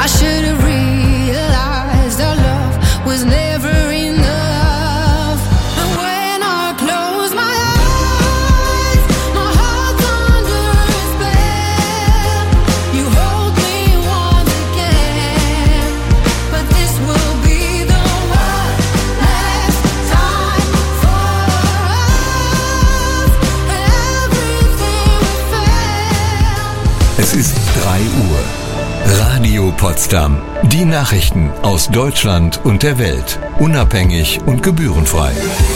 I should have realized our love was never enough. And when I close my eyes, my heart's under a spell. You hold me once again, but this will be the one last time for us. Everything we felt. Es ist 3 Uhr. Radio Potsdam. Die Nachrichten aus Deutschland und der Welt. Unabhängig und gebührenfrei.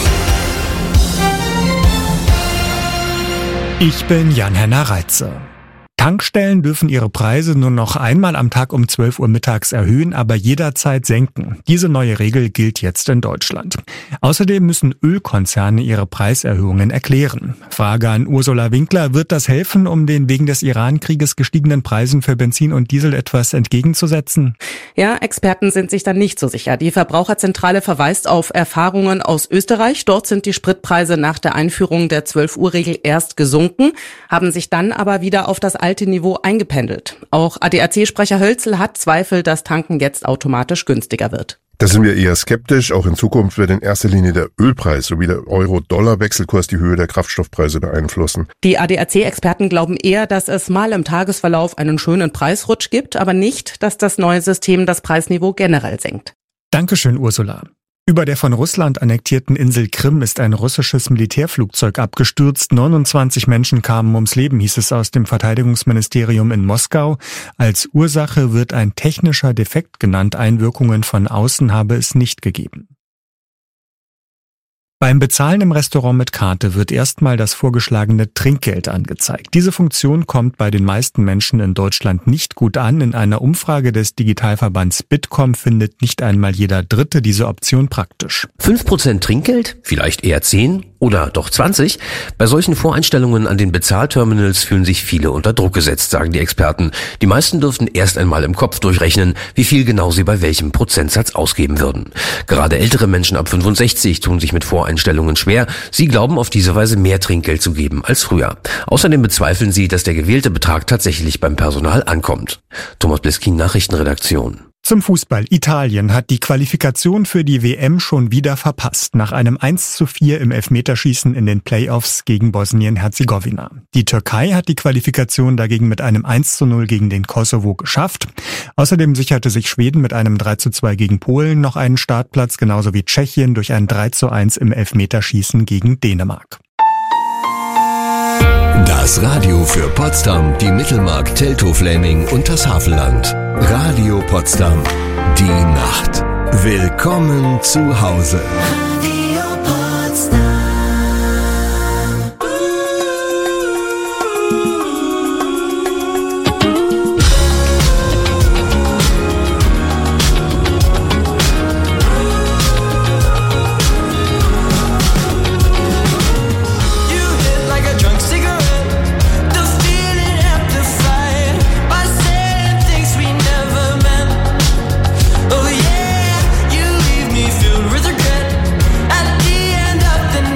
Ich bin Jan-Henner Reitze. Tankstellen dürfen ihre Preise nur noch einmal am Tag um 12 Uhr mittags erhöhen, aber jederzeit senken. Diese neue Regel gilt jetzt in Deutschland. Außerdem müssen Ölkonzerne ihre Preiserhöhungen erklären. Frage an Ursula Winkler: Wird das helfen, um den wegen des Iran-Krieges gestiegenen Preisen für Benzin und Diesel etwas entgegenzusetzen? Ja, Experten sind sich da nicht so sicher. Die Verbraucherzentrale verweist auf Erfahrungen aus Österreich. Dort sind die Spritpreise nach der Einführung der 12-Uhr-Regel erst gesunken, haben sich dann aber wieder auf das alte Niveau eingependelt. Auch ADAC-Sprecher Hölzl hat Zweifel, dass Tanken jetzt automatisch günstiger wird. Da sind wir eher skeptisch. Auch in Zukunft wird in erster Linie der Ölpreis sowie der Euro-Dollar-Wechselkurs die Höhe der Kraftstoffpreise beeinflussen. Die ADAC-Experten glauben eher, dass es mal im Tagesverlauf einen schönen Preisrutsch gibt, aber nicht, dass das neue System das Preisniveau generell senkt. Dankeschön, Ursula. Über der von Russland annektierten Insel Krim ist ein russisches Militärflugzeug abgestürzt. 29 Menschen kamen ums Leben, hieß es aus dem Verteidigungsministerium in Moskau. Als Ursache wird ein technischer Defekt genannt. Einwirkungen von außen habe es nicht gegeben. Beim Bezahlen im Restaurant mit Karte wird erstmal das vorgeschlagene Trinkgeld angezeigt. Diese Funktion kommt bei den meisten Menschen in Deutschland nicht gut an. In einer Umfrage des Digitalverbands Bitkom findet nicht einmal jeder Dritte diese Option praktisch. 5% Trinkgeld? Vielleicht eher 10 oder doch 20? Bei solchen Voreinstellungen an den Bezahlterminals fühlen sich viele unter Druck gesetzt, sagen die Experten. Die meisten dürften erst einmal im Kopf durchrechnen, wie viel genau sie bei welchem Prozentsatz ausgeben würden. Gerade ältere Menschen ab 65 tun sich mit Voreinstellungen schwer. Sie glauben, auf diese Weise mehr Trinkgeld zu geben als früher. Außerdem bezweifeln sie, dass der gewählte Betrag tatsächlich beim Personal ankommt. Thomas Bliskin, Nachrichtenredaktion. Zum Fußball. Italien hat die Qualifikation für die WM schon wieder verpasst, nach einem 1:4 im Elfmeterschießen in den Playoffs gegen Bosnien-Herzegowina. Die Türkei hat die Qualifikation dagegen mit einem 1:0 gegen den Kosovo geschafft. Außerdem sicherte sich Schweden mit einem 3:2 gegen Polen noch einen Startplatz, genauso wie Tschechien durch ein 3:1 im Elfmeterschießen gegen Dänemark. Das Radio für Potsdam, die Mittelmark, Teltow-Fläming und das Havelland. Radio Potsdam. Die Nacht. Willkommen zu Hause. Oh yeah, you leave me filled with regret at the end of the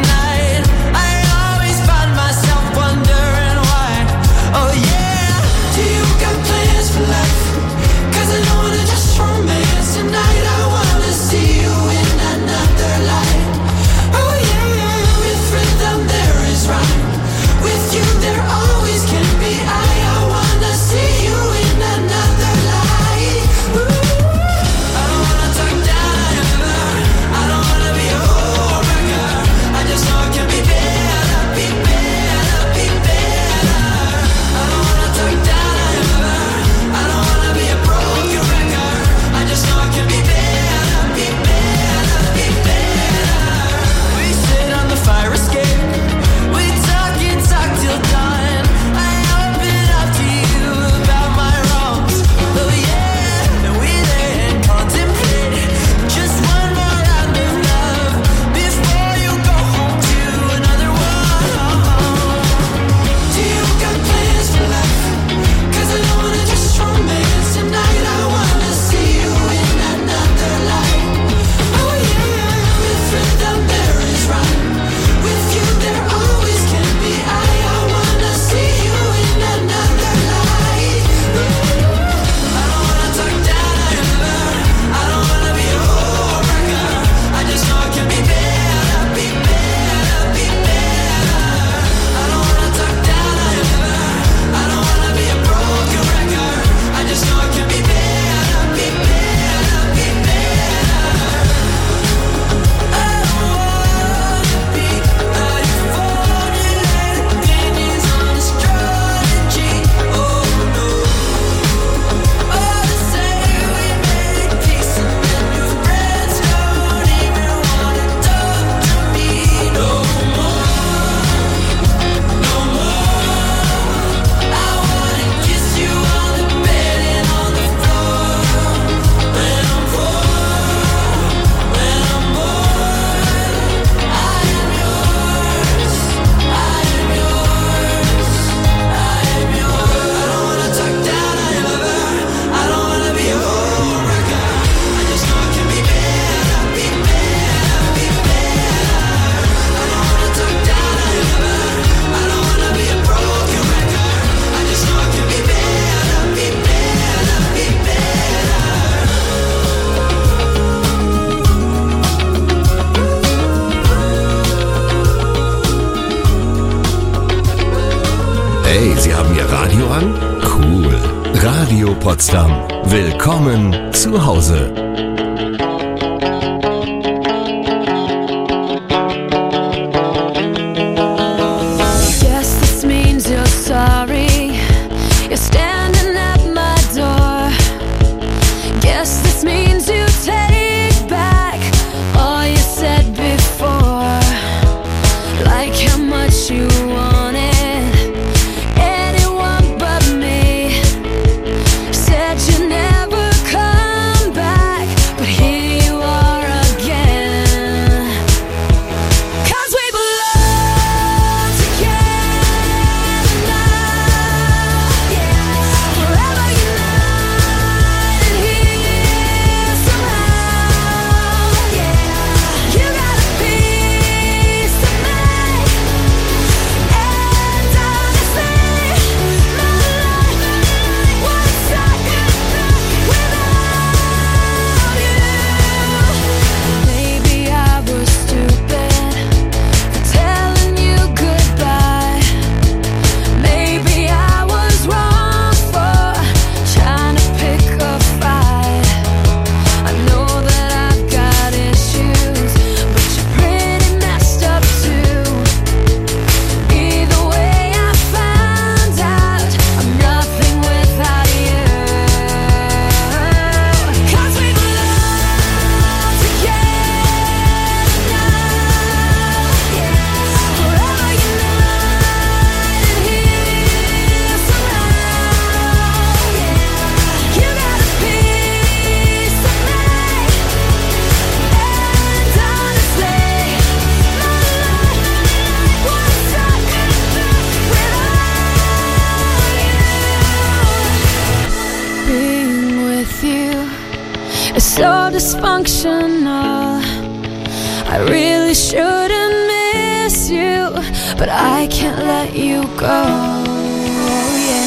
an? Cool. Radio Potsdam. Willkommen zu Hause. Guess this means you're sorry. You're standing at my door. Guess this means you take back all you said before. Like how much you wanted anyone but me. Said you never come back, but here you are again. 'Cause we belong together now, yeah. Forever united here somehow, yeah. You got a piece of me, and honestly, my life was sucking without you. Maybe I was stupid for telling you goodbye. Maybe I was wrong for trying to pick a fight. I know that I've got issues, but you're pretty messed up too. Either way, I found out I'm nothing without you. 'Cause we belong together now, yeah. Forever united here somehow, yeah. You got a piece of me, and honestly, my life was sucking without you. Being with you is so dysfunctional. I really shouldn't miss you, but I can't let you go. Yeah.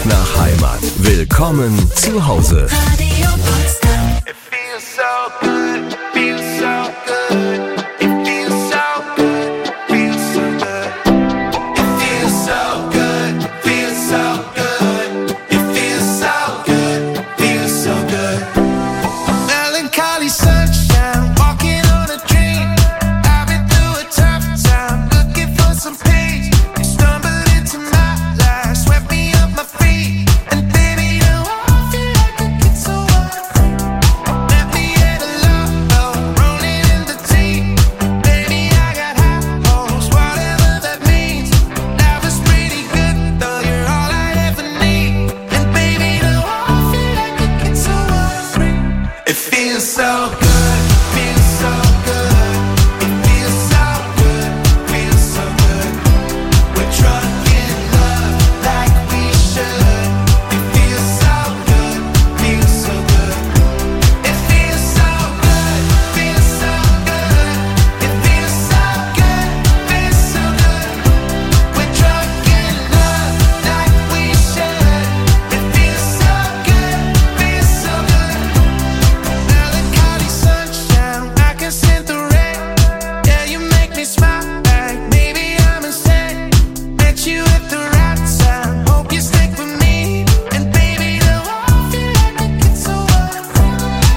Zurück nach Heimat. Willkommen zu Hause. Radio Potsdam. It feels so good, feels so good. It feels so good, feels so good. It feels so good, feels so good. It feels so good, feels so good. A melancholy sunshine, walking on a dream. I've been through a tough time, looking for some peace. You stumbled into my life, swept me off my feet. And baby, now I feel like a kid so unfree. Met me at a low, rolling in the deep. Baby, I got high hopes, whatever that means. Life is pretty good, though you're all I ever need. And baby, now I feel like a kid so unfree. It feels so good, feels so good. It feels so good, feels so good. We're drunk in love like we should. It feels so good, feels so good. It feels so good, feels so good. It feels so good, feels so good. We're drunk in love like we should. It feels so good, feels so good. Melancholy sunshine, I can scent the rain. Yeah, you make me smile like maybe I'm insane. Met you at the right time, hope you stick with me. And baby, now I feel like a kid so unfree.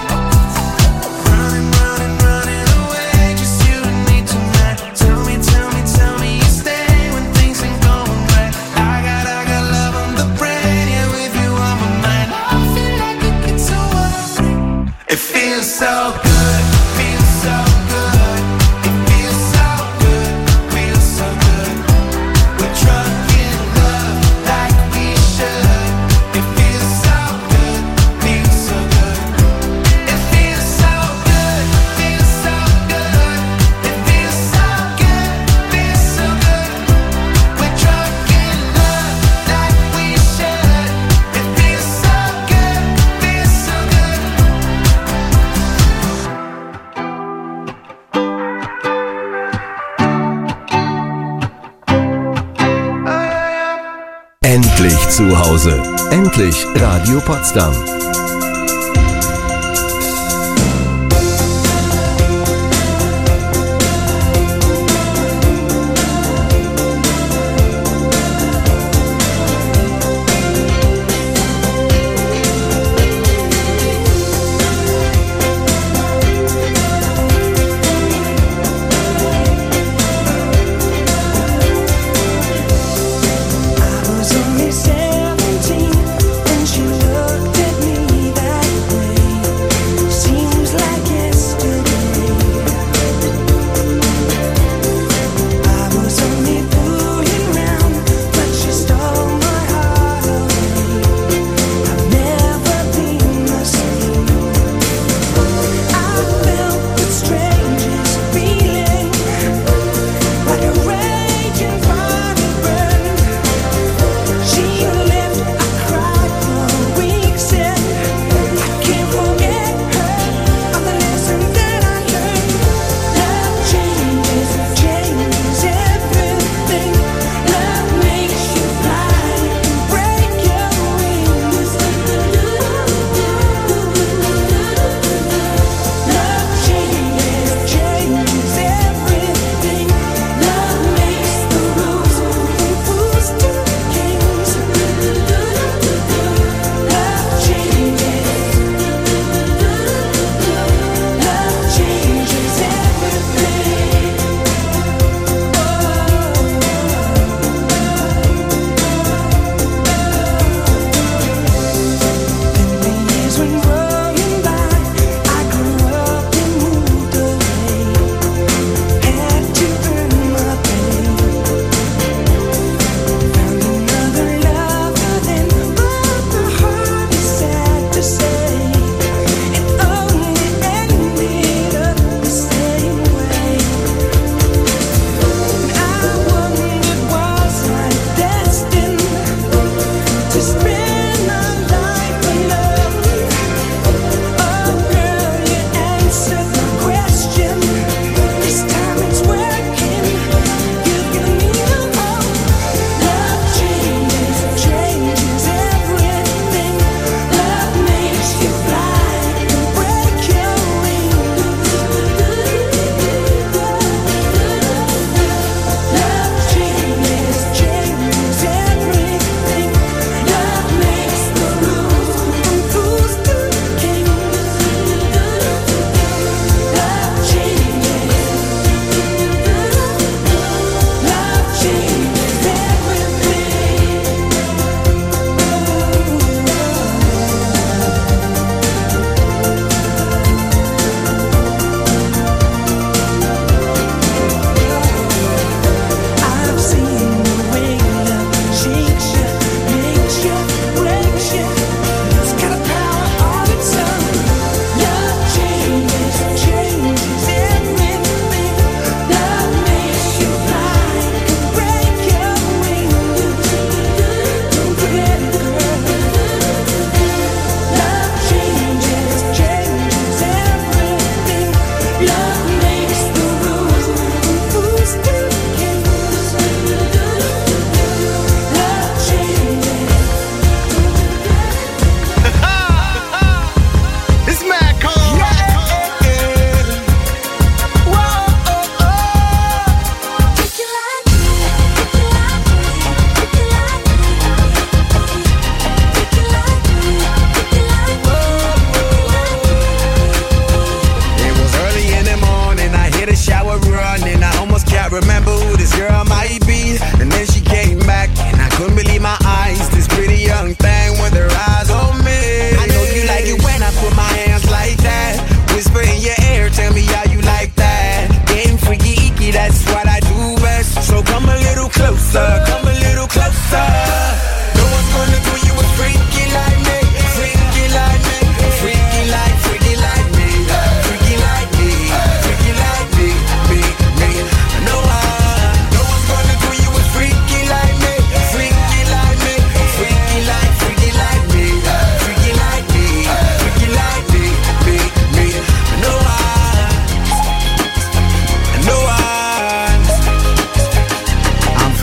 Running, running, running away, just you and me tonight. Tell me, tell me, tell me you stay when things ain't going right. I got love on the brain, yeah, with you on my mind. I feel like a kid so unfree. It feels so good, feels so good. It feels so good, feels so good. We're drunk in love like we should. It feels so good, feels so good. It feels so good, feels so good. It feels so good, feels so good. We're drunk in love like we should. It feels so good, feels so good. Endlich zu Hause. Endlich Radio Potsdam. I was only 17 when she looked at me.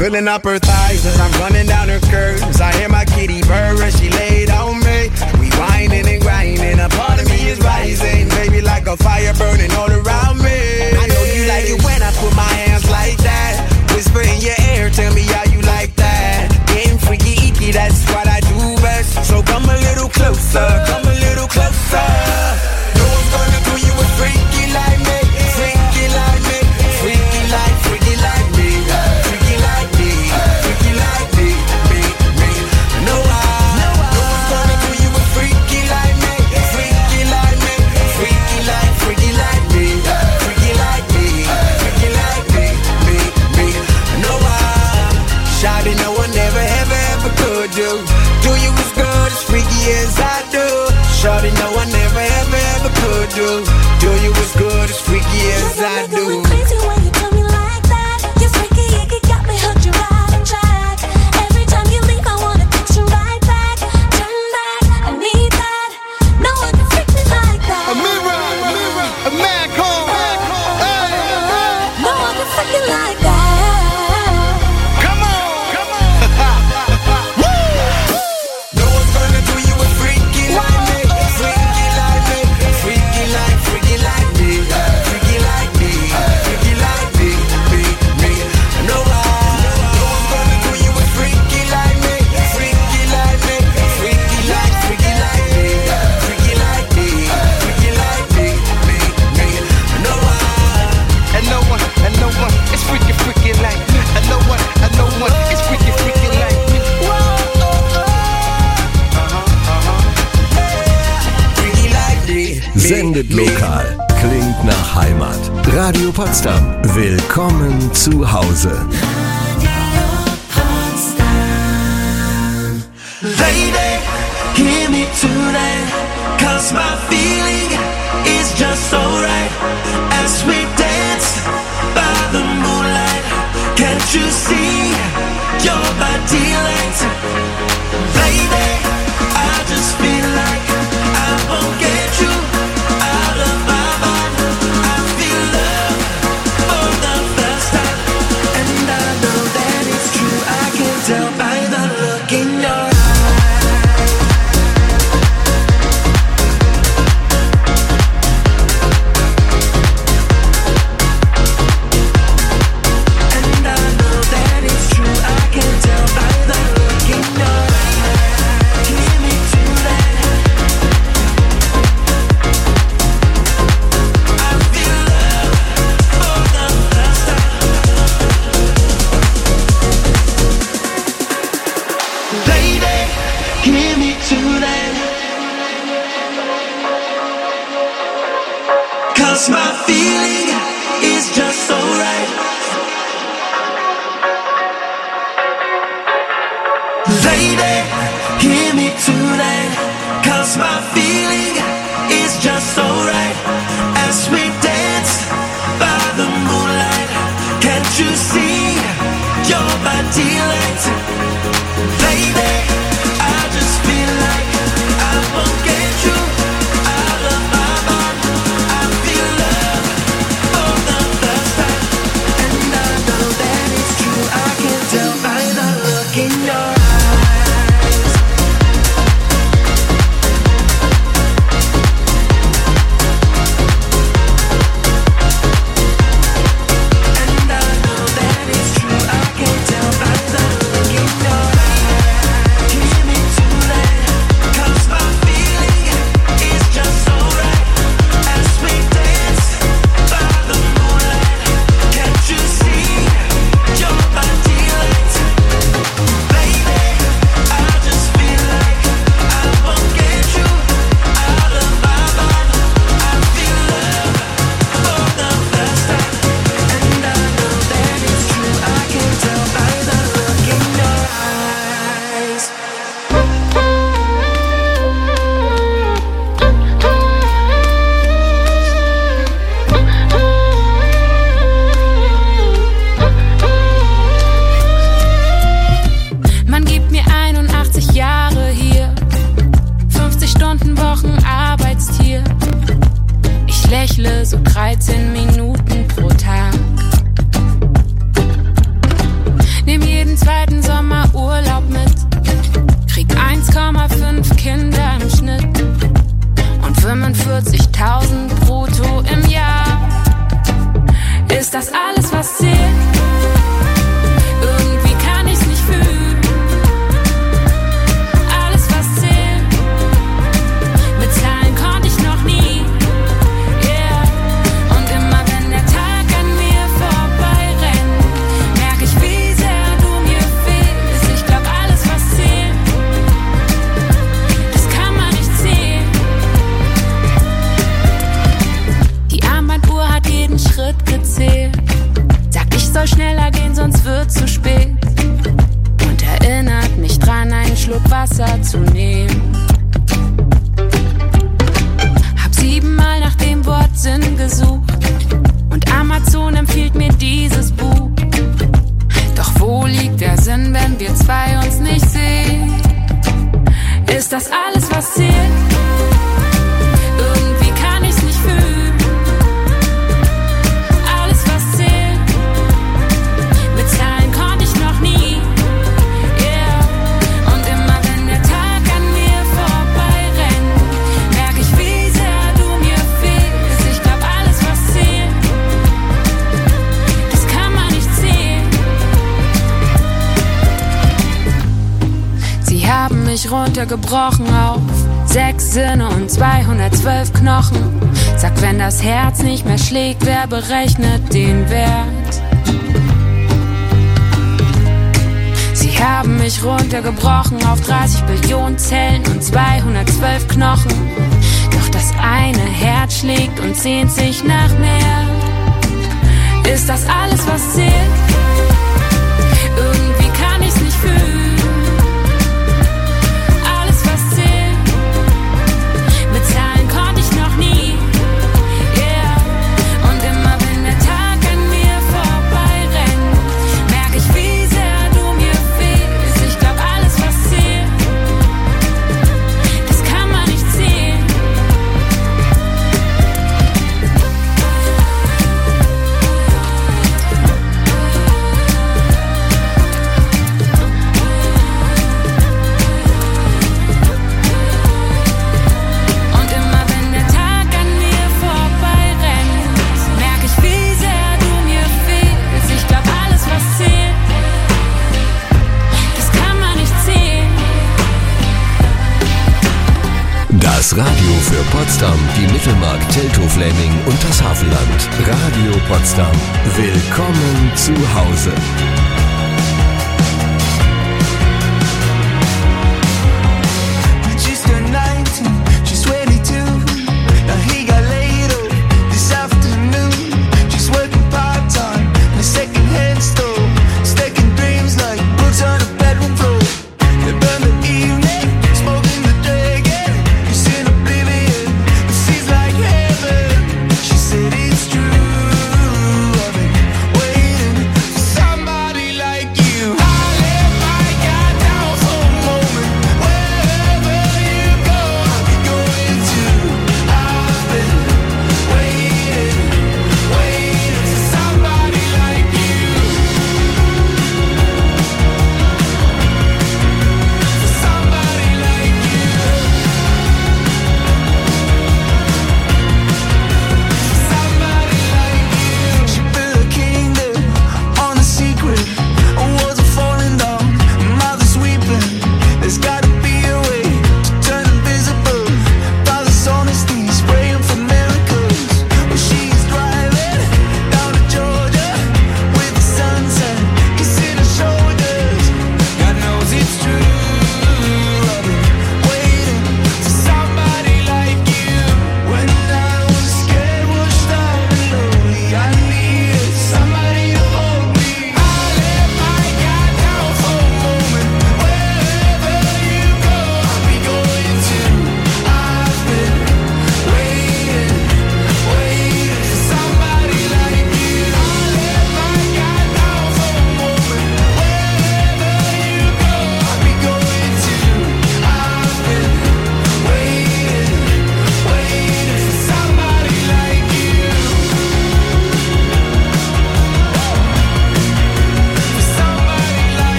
Filling up her thighs as I'm running down her curves. I hear my kitty purr as she laid on me. We whining and grinding, a part of me is rising. Baby, like a fire burning all around me. I know you like it when I put my hands like that. Whisper in your ear, tell me how you like that. Getting freaky, icky, that's what I do best. So come a little closer, come a little closer. No one's gonna do you a freaky like me. Freaky like me, freaky like me. Freaky like me, freaky like me, me. No one's gonna do you a freaky like me. Freaky like me, freaky like me. Freaky like me, freaky like me, me. No one, shawty, no one ever could do you as good, as freaky as I do. Shawty, no one ever could do you as good, as freaky as I do. Crazy when you do me like that. You're freaky, you got me hooked, you're right on track. Every time you leave, I wanna text you right back. Turn back, I need that. No one can freak me like that. A mirror, a man call. No one can freak you like that. Come on. No one's gonna do you a freaky like me. Freaky like me. Freaky like me. Freaky like me. Freaky like me. Me. No one's gonna do you a freaky like me. Freaky like me. Freaky like me. Freaky like me. Freaky like me. Me. No one is freaky like me. And no one is freaky like me. Freaky like me. Sendet lokal, klingt nach Heimat. Radio Potsdam, willkommen zu Hause. Lady, hear me tonight, 'cause my feeling is just so right. As we dance by the moonlight, can't you see your body lights? Lady, I just feel like I won't get you out of my mind. I feel love for the first time, and I know that it's true. I can tell by the look in your eyes. And I know that it's true. I can tell by the look in your eyes. Hear me tonight. I feel love for the first time. Lady, hear me tonight, 'cause my feeling is just so right. Lady, hear me tonight, 'cause my feeling is just so right. As we dance by the moonlight, can't you see your body lights? Lady, I just feel like I won't get you out of my mind. I feel love for the first time, and I know that it's true. I can tell by the look in your eyes. And I know that it's true. I can tell by the look in Ist das alles, was zählt? Irgendwie kann ich's nicht fühlen. Alles, was zählt. Mit Zahlen konnte ich noch nie. Yeah. Und immer wenn der Tag an mir vorbeirennt, merke ich, wie sehr du mir fehlst. Ich glaub, alles, was zählt, das kann man nicht zählen. Die Armbanduhr hat jeden Schritt gezählt. Sagt, ich soll schneller gehen, sonst wird zu spät. Und erinnert mich dran, einen Schluck Wasser zu nehmen. Hab 7-mal nach dem Wort Sinn gesucht. Und Amazon empfiehlt mir dieses Buch. Doch wo liegt der Sinn, wenn wir zwei uns nicht sehen? Ist das alles, was zählt? Irgendwie kann ich's nicht fühlen. Alles, was zählt. Mit Zahlen konnte ich noch nie. Yeah. Und immer wenn der Tag an mir vorbeirennt, merke ich, wie sehr du mir fehlst. Ich glaub, alles, was zählt, das kann man nicht zählen. Sie haben mich runtergebrochen auf 6 Sinne und 212 Knochen. Sag, wenn das Herz nicht mehr schlägt, wer berechnet den Wert? Sie haben mich runtergebrochen auf 30 Billionen Zellen und 212 Knochen. Doch das eine Herz schlägt und sehnt sich nach mehr. Ist das alles, was zählt? Irgendwie kann ich's nicht fühlen. Alles, was zählt. Mit Zahlen konnte ich noch nie. Yeah. Und immer wenn der Tag an mir vorbeirennt, merke ich, wie sehr du mir fehlst. Ich glaub, alles, was zählt, das kann man nicht zählen. Und immer wenn der Tag an mir vorbeirennt, merke ich, wie sehr du mir fehlst. Ich glaub, alles, was zählt, das kann man nicht zählen. Das Radio für Potsdam, die Mittelmark, Teltow-Fläming und das Havelland. Radio Potsdam. Willkommen zu Hause. She's turned 19, she's 22. Now he got laid up this afternoon. She's working part-time in a second-hand store, stacking dreams like books on a bedroom floor. They burn the evening, smoking the dragon. She's in oblivion, it seems like heaven. She said it's true, I've been waiting for somebody like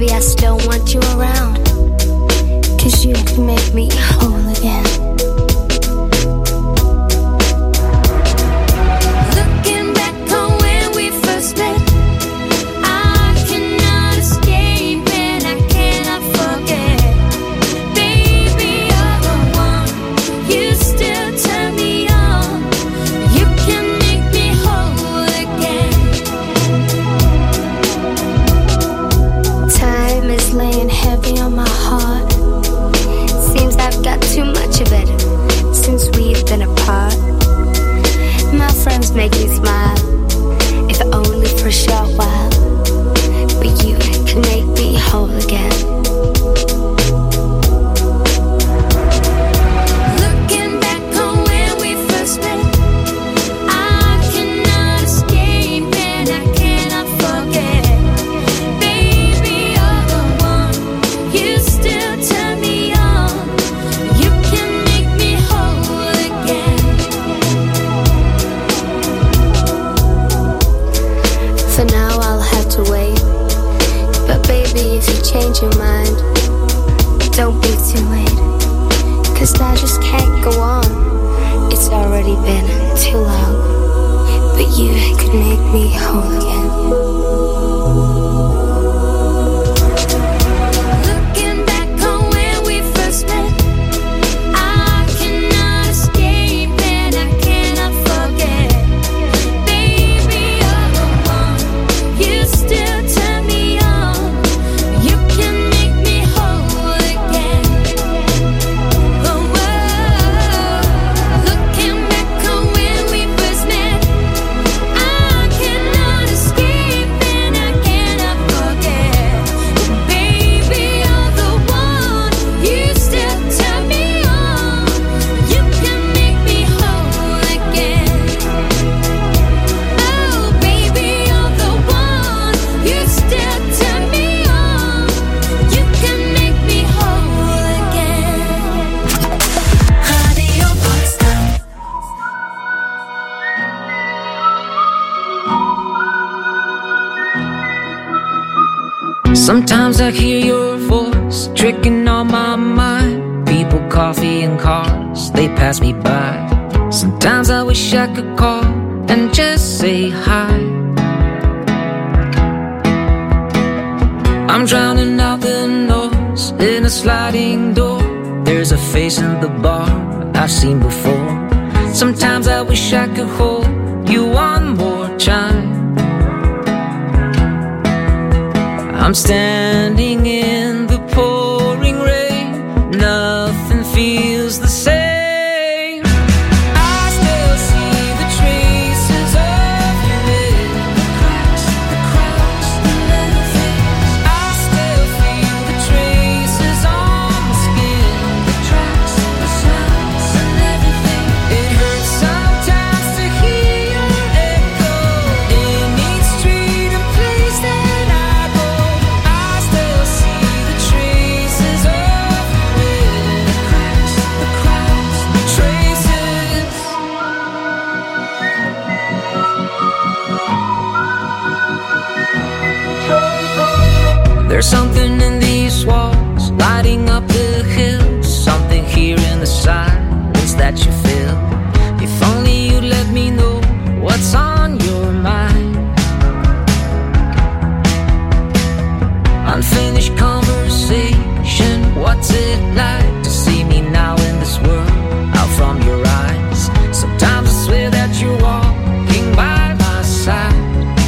Baby, I still want you around, 'cause you can make me whole again. Looking back on when we first met, I cannot escape and I cannot forget. Baby, you're the one, you still turn me on, you can make me whole again. Time is laying heavy on my heart, seems I've got too much of it since we've been apart. My friends make me smile, if only for a short while, but you can make me whole again. Looking back on when we first met, I cannot escape and I cannot forget. Baby, you're the one, you still turn me on, you can make me whole again. For now I'll have to wait, but baby, if you change your mind, don't be too late, 'cause I just can't go on, it's already been too long, but you could make me whole again. Looking back on when we first met, I cannot escape and I cannot forget. Baby, you're the one, you still turn me on, you can make me whole again. Oh, looking back on when we first met, I cannot escape and I cannot forget. Baby, you're the one, you still turn me on, you can make me whole again. Oh, baby, you're the one, you still turn me on, you can make me whole again. Radio Potsdam. Sometimes I hear your voice tricking on my mind. People, coffee, and cars, they pass me by. Sometimes I wish I could call and just say hi. I'm drowning out the noise in a sliding door. There's a face in the bar I've seen before. Sometimes I wish I could hold you one more time. I'm standing in the pouring rain, nothing feels the same. I still see the traces of you in the cracks, the little things. I still feel the traces on my skin, the tracks, the sounds and everything. It hurts sometimes to hear your echo in each street and place that I go. I still see the traces of you in the cracks, the crowds, the traces. There's something in these walls lighting up the hills, something here in the silence that you feel. If only you'd let me know what's on your mind. Unfinished conversation, what's it like to see me now in this world, out from your eyes? Sometimes I swear that you're walking by my side,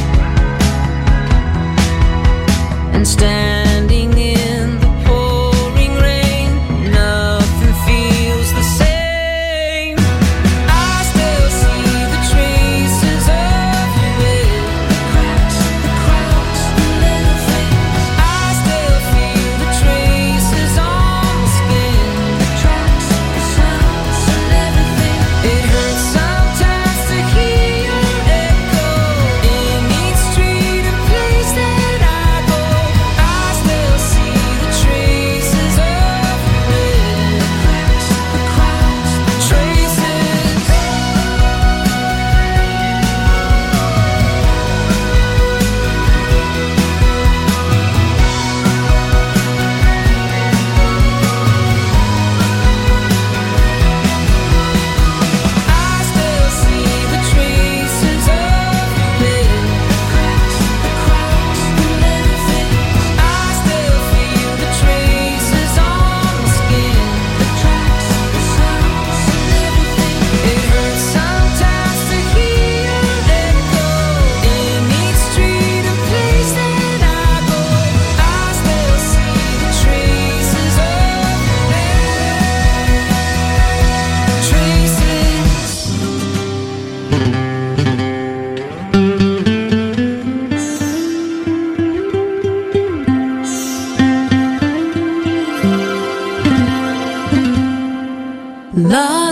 and standing in the pouring rain, nothing feels the same. I still see the traces of you in the cracks, the crowds, the little things. I still feel the traces on my skin, the tracks, the sounds and everything. It hurts sometimes to hear your echo in each street and place that I go. I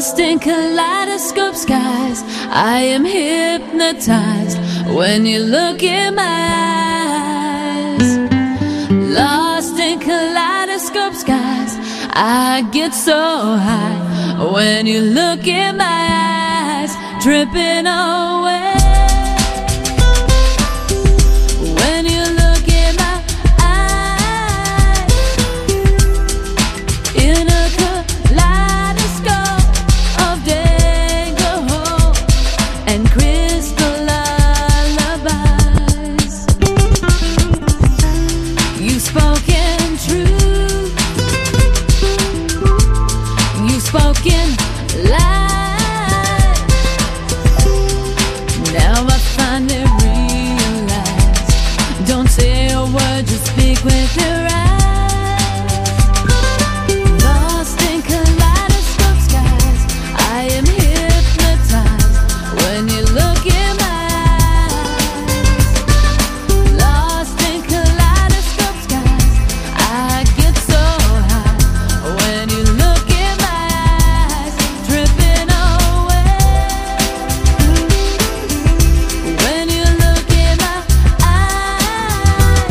Lost in kaleidoscope skies, I am hypnotized when you look in my eyes. Lost in kaleidoscope skies, I get so high when you look in my eyes, dripping away. When you look in my eyes, in a kaleidoscope of danger and crystal lullabies. You've spoken truth, you've spoken lies. Now I finally realize, don't say a word, just speak with your eyes. Lost in kaleidoscope skies, I am hypnotized when you look in my eyes. Lost in kaleidoscope skies, I get so high when you look in my eyes, dripping away. When you look in my eyes,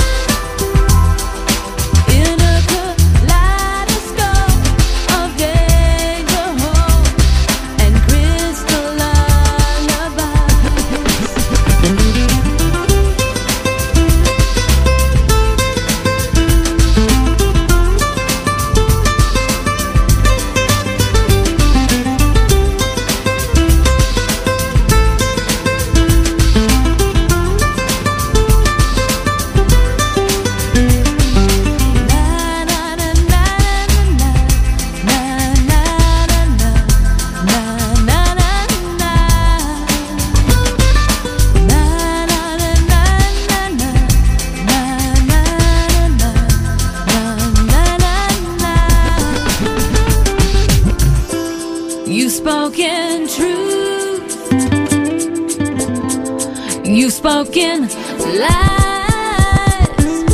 in a kaleidoscope of danger and crystal lullabies. You've spoken truth, you've spoken lies.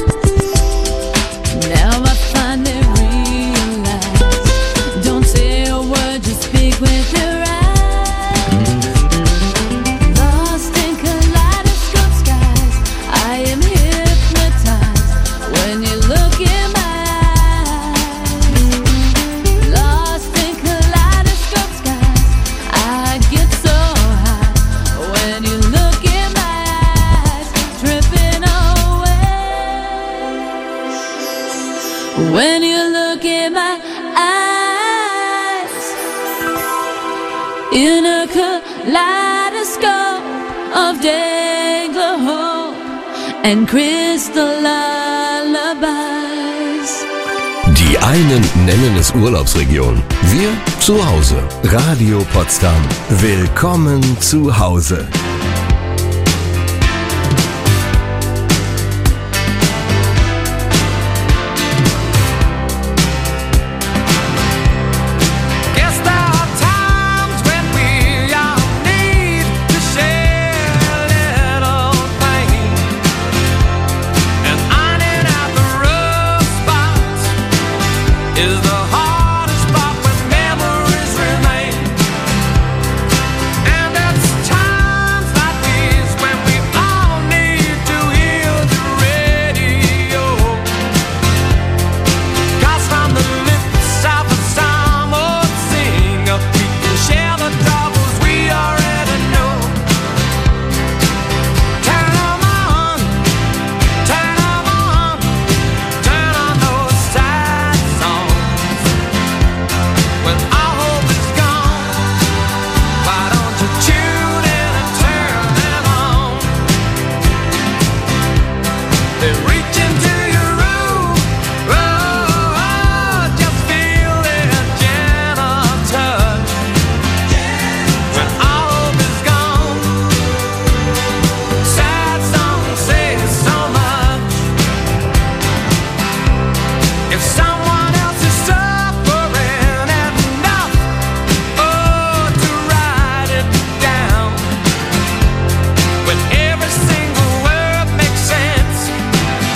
Now I finally realize, don't say a word, just speak with your eyes. Lost in kaleidoscope skies, I am hypnotized when you look in my eyes. Lost in kaleidoscope skies, I get so high when you look in my eyes, dripping away. When you look in my eyes, in a kaleidoscope of danger, hope and crystal lullabies. Die einen nennen es Urlaubsregion. Wir zu Hause. Radio Potsdam. Willkommen zu Hause. Guess there are times when we all need to share a little pain, and ironing out the rough spots is the hardest part when memories remain. And it's times like these when we all need to hear the radio, 'cause from the lips of a psalm or singer, we can share the troubles we already know. Turn 'em on, turn 'em on, turn on those sad songs. When all hope is gone, why don't you tune in and turn them on? They reach into your room, oh, just feel their gentle touch. When all hope is gone, sad songs say so much. If someone else is suffering enough, oh, to write it down, when every single word makes sense,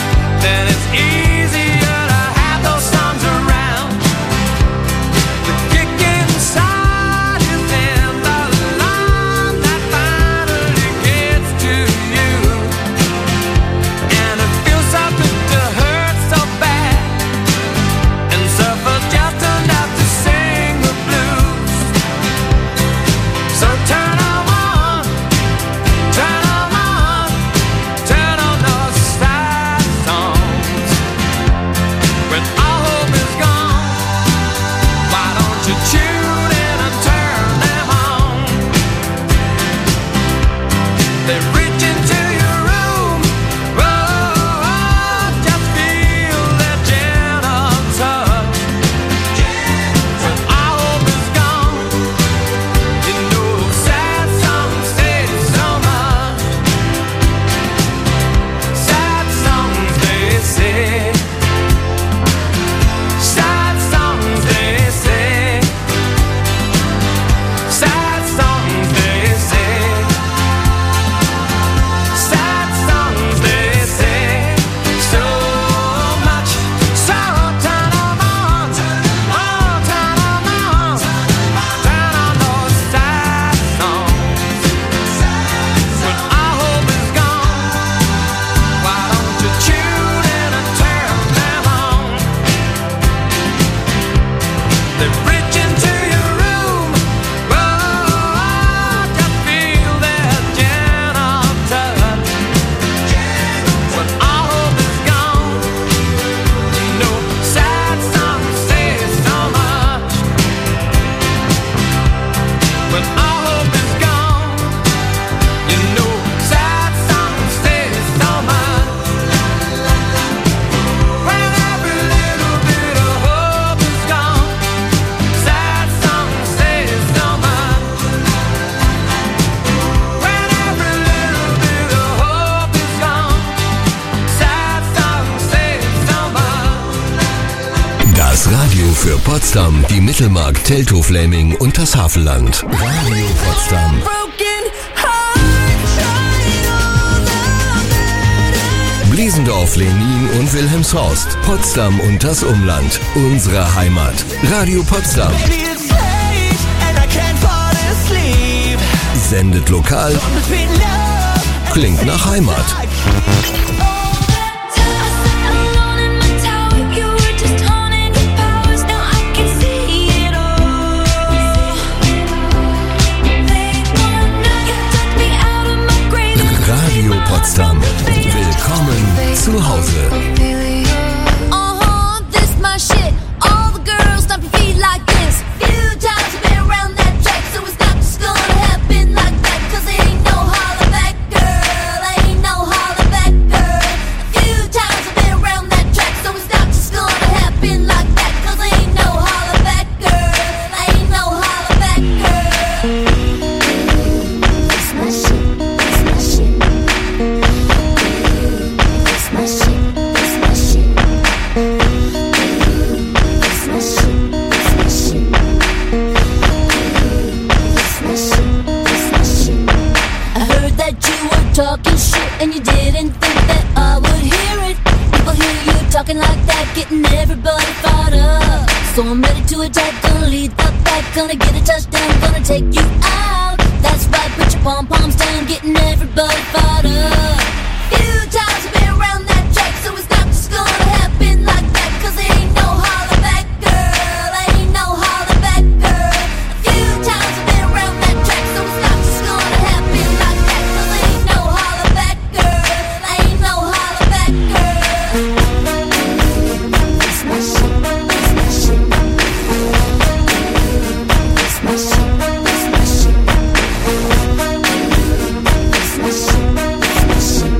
Für Potsdam, die Mittelmark, Teltow-Fläming und das Havelland. Radio Potsdam. Bliesendorf, Lenin und Wilhelmshorst. Potsdam und das Umland. Unsere Heimat. Radio Potsdam. Sendet lokal. Klingt nach Heimat. Radio Potsdam. Willkommen zu Hause. This my shit. All the girls stomp your feet like this. Few times I've been around that track, so it's not just gonna happen like that. 'Cause ain't no holler back, girl. Ain't no holler back, girl. A few times I've been around that track, so it's not just gonna happen like that. 'Cause ain't no holler back, girl. Ain't no holler back, girl. That's my shit. That's my shit. That's my shit. That's my shit. That's my shit. That's my shit. That's my shit. That's my shit. I heard that you were talking shit and you didn't think that I would hear it. People hear you talking like that, getting everybody fired up. So I'm ready to attack, gonna lead the pack, gonna get a touchdown, gonna take you out. That's right, put your pom-poms down, getting everybody fired up. Few times I've been around that track, so it's not just gonna happen like that. 'Cause ain't no holler back, girl. Ain't no holler back, girl. A few times I've been around that track, so it's not just gonna happen like that. 'Cause ain't no holler back, girl. Ain't no holler back, girl. That's my shit. That's my shit. That's my shit. That's my shit. That's my shit. That's my shit.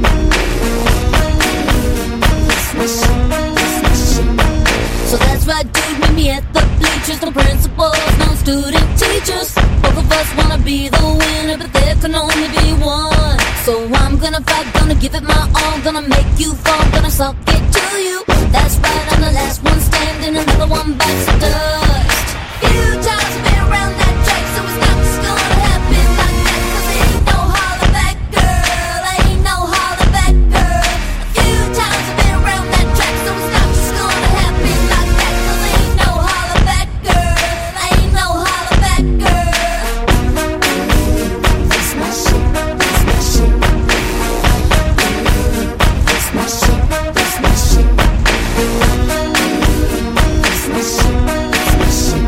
So that's right, dude, meet me at the bleachers. No principals, no student teachers. Both of us wanna be the winner, but there can only be one. So I'm gonna fight, gonna give it my all, gonna make you fall, gonna suck it to you. That's right, I'm the last one standing, another one bites the dust. Few times I've been around that track, so it's not just gonna happen like that. 'Cause ain't no holler back, girl. Ain't no holler back, girl. A few times I've been around that track, so it's not just gonna happen like that. 'Cause ain't no holler back, girl. Ain't no holler back, girl. That's my shit. That's my shit. That's my shit. That's my shit. That's my shit. That's my shit.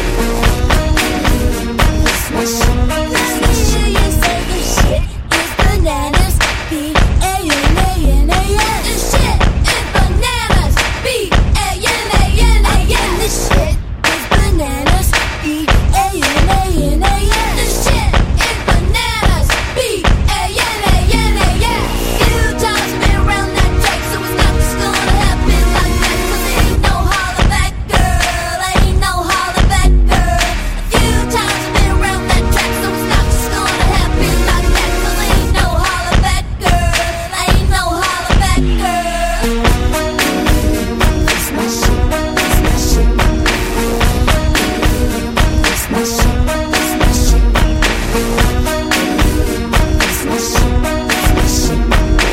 That's my shit. That's my shit. You say this shit is bananas. B-A-N-A-N-A-N. This shit is bananas. B-A-N-A-N-A-N. This shit is bananas. B-A-N-A-N-A-N. This shit is bananas. B-A-N-A-N-A-N. Few times I've been around that track, so it's not just gonna happen like that. 'Cause ain't no holler back, girl. Ain't no holler back, girl. A few times I've been around that track, so it's not just gonna happen like that. 'Cause ain't no holler back, girl. Ain't no holler back, girl. That's my shit. That's my shit. That's my shit. That's my shit. That's my shit. That's my shit.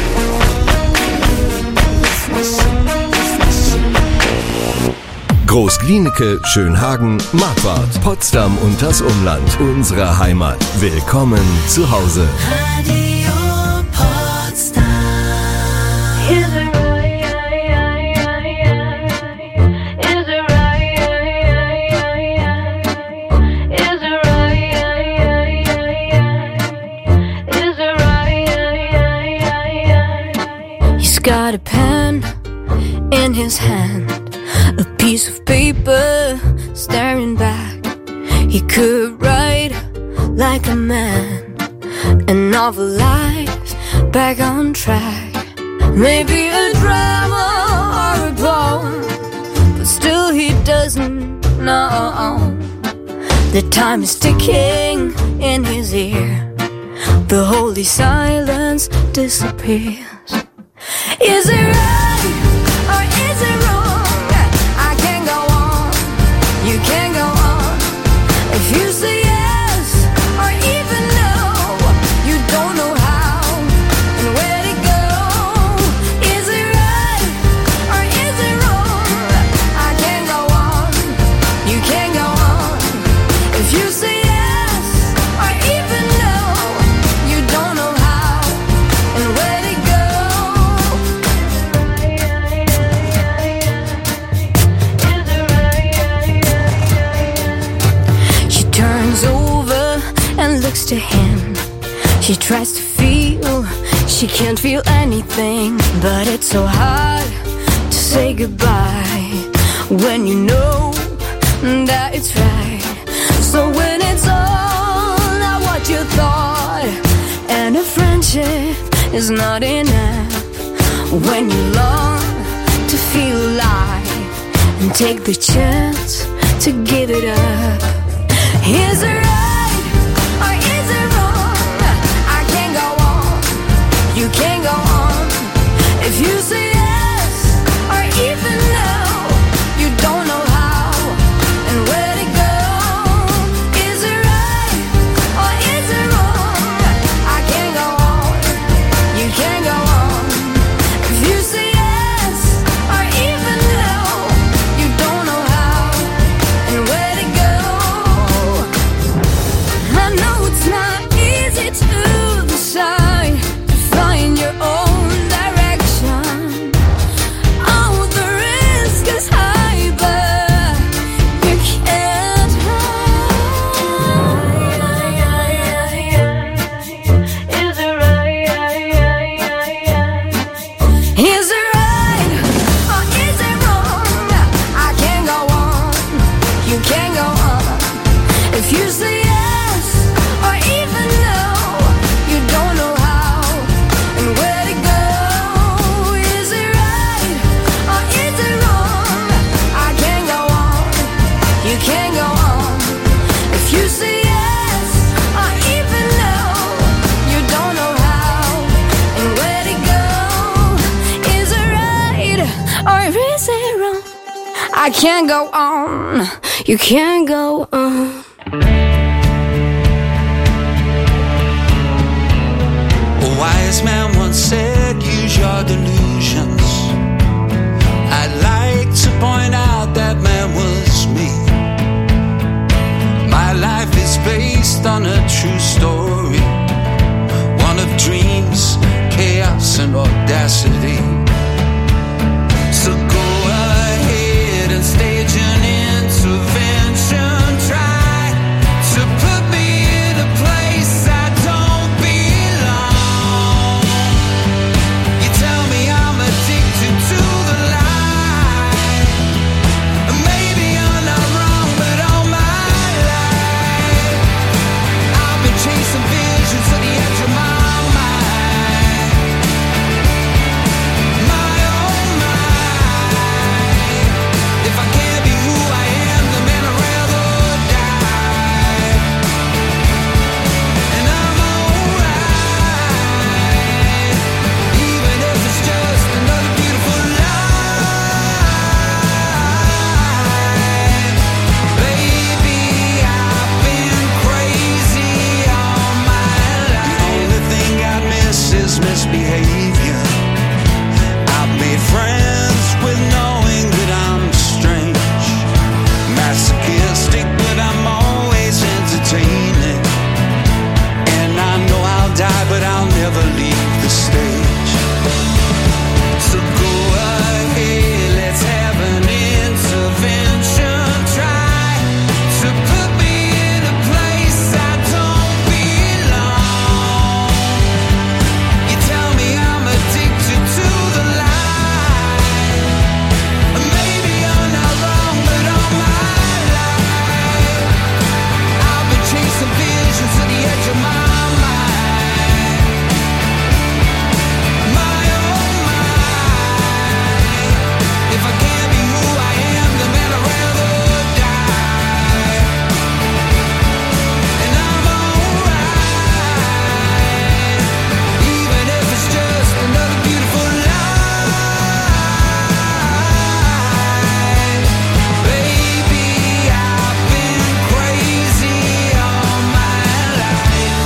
That's my shit. That's my shit. Groß-Glienicke, Schönhagen, Marquardt, Potsdam und das Umland. Unsere Heimat. Willkommen zu Hause. Radio Potsdam. Is it right? Is it right? Is it right? Is it right? He's got a pen in his hand, a piece of paper staring back. He could write like a man, a novel life back on track. Maybe a drama or a poem, but still he doesn't know. The time is ticking in his ear. The holy silence disappears. Is it right or is it wrong? I can't go on She tries to feel, she can't feel anything, but it's so hard to say goodbye when you know that it's right. So when it's all not what you thought, and a friendship is not enough, when you long to feel alive and take the chance to give it up. Is it right or is it wrong? I can't go on, you can't go on. If you say yes or even no, you don't know how and where to go. Is it right or is it wrong? I can't go on, you can't go on. If you say yes or even no, you don't know how and where to go. I know it's not easy to decide, to find your own direction. Oh, the risk is high, but you can't hide. Is it right? Is it right or is it wrong? I can't go on, you can't go on. If you say yes or even no, you don't know how and where to go. Is it right or is it wrong? I can't go on, you can't go on. If you say yes or even no, you don't know how and where to go. Is it right or is it wrong? I can't go on, you can't go on. A wise man once said, use your delusions. I'd like to point out that man was me. My life is based on a true story, one of dreams, chaos and audacity. So go ahead and stage an intervention. Try to put me in a place I don't belong. You tell me I'm addicted to the lie. Maybe I'm not wrong, but all my life I've been chasing visions to the edge of my mind. My oh my, if I can't be who I am, then man I'd rather die. And I'm alright, even if it's just another beautiful lie. Baby, I've been crazy all my life. The only thing I miss is misbehavior. I've made friends with knowing that I'm strange, masochistic, but I'm always entertaining. And I know I'll die, but I'll never leave the stage. So go ahead, let's have an intervention. Try to put me in a place I don't belong. You tell me I'm addicted to the lie. Maybe I'm not wrong, but all my life I've been chasing visions to the edge of my mind. My oh my, if I can't be who I am, then man I'd rather die. And I'm alright, even if it's just another beautiful lie. Baby, I've been crazy all my life.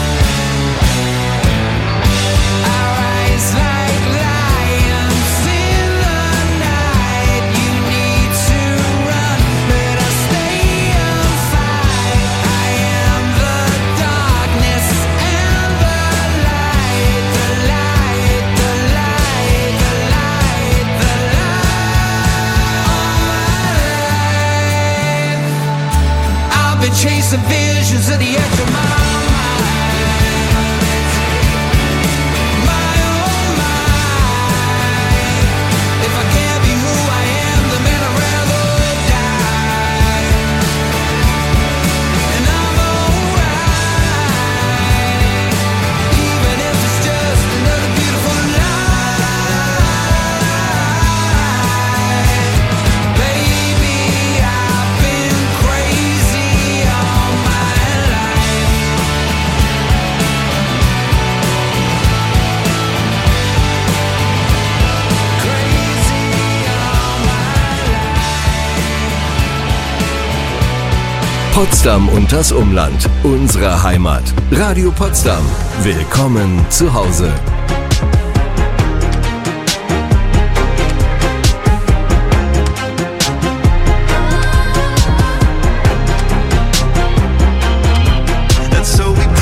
I rise like lions in the night. You need to run, but I stay and fight. I am the darkness and the light, the light, the light, the light, the light. I've been chasing visions at the edge of my mind. Potsdam und das Umland. Unsere Heimat. Radio Potsdam. Willkommen zu Hause. And so we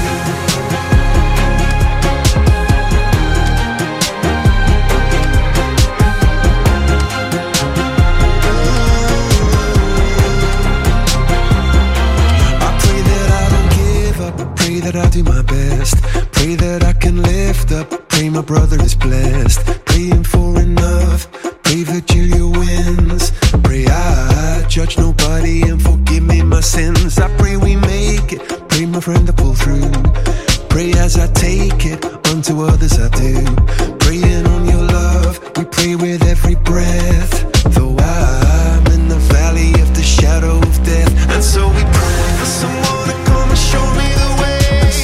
that I do my best. Pray that I can lift up. Pray my brother is blessed. Praying for enough. Pray that Julia wins. Pray I judge nobody and forgive me my sins. I pray we make it. Pray my friend to pull through. Pray as I take it. Unto others I do. Praying on your love. We pray with every breath. Though I'm in the valley of the shadow of death. And so we pray for someone to come and show me the way.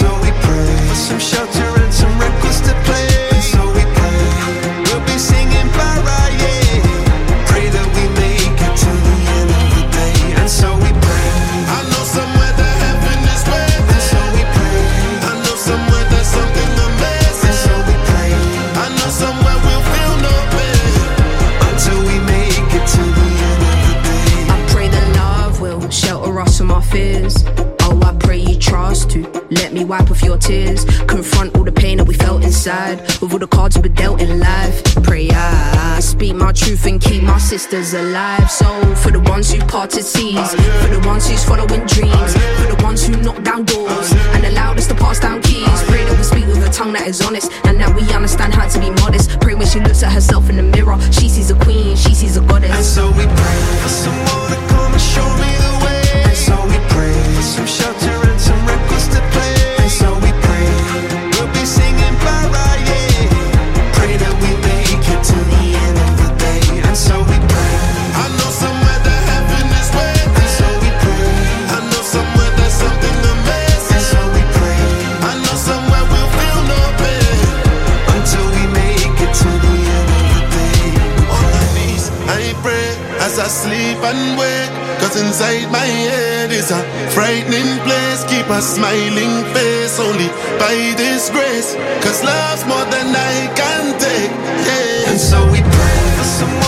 For some shelter and some records to play. And so we pray, we'll be singing para, yeah. Pray that we make it to the end of the day. And so we pray, I know somewhere that heaven is waiting. And so we pray, I know somewhere there's something amazing. And so we pray, I know somewhere we'll feel no pain until we make it to the end of the day. I pray that love will shelter us from our fears. Oh, I pray you trust to let me wipe off your tears. Confront all the pain that we felt inside with all the cards we were dealt in life. Pray I speak my truth and keep my sisters alive. So for the ones who parted seas, for the ones who's following dreams, for the ones who knock down doors and allowed us to pass down keys. Pray that we speak with a tongue that is honest and that we understand how to be modest. Pray when she looks at herself in the mirror, she sees a queen, she sees a goddess. And so we pray for someone to come and show me the way. And so we pray for some shelter and some records to play. And so we pray, we'll be singing para, yeah. Pray that we make it to the end of the day. And so we pray, I know somewhere that heaven is waiting. And so we pray, I know somewhere there's something amazing. And so we pray, I know somewhere we'll feel no pain until we make it to the end of the day. On my knees, I pray as I sleep and wake. Cause inside my head is a frightening place. Keep a smiling face only by this grace. Cause love's more than I can take, yeah. And so we pray for someone